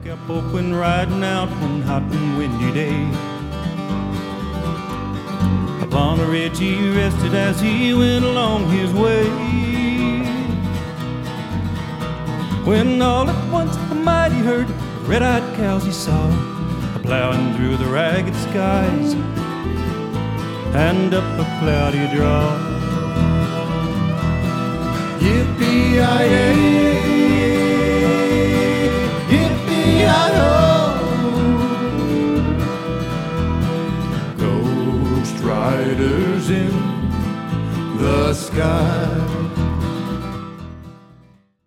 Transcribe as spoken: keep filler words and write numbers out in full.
Kept open riding out one hot and windy day. Upon a ridge he rested as he went along his way, when all at once the mighty herd of red-eyed cows he saw a-plowing through the ragged skies and up a cloudy draw. Yippee-yi-yay, yippee-yi-ho, ghost riders in the sky.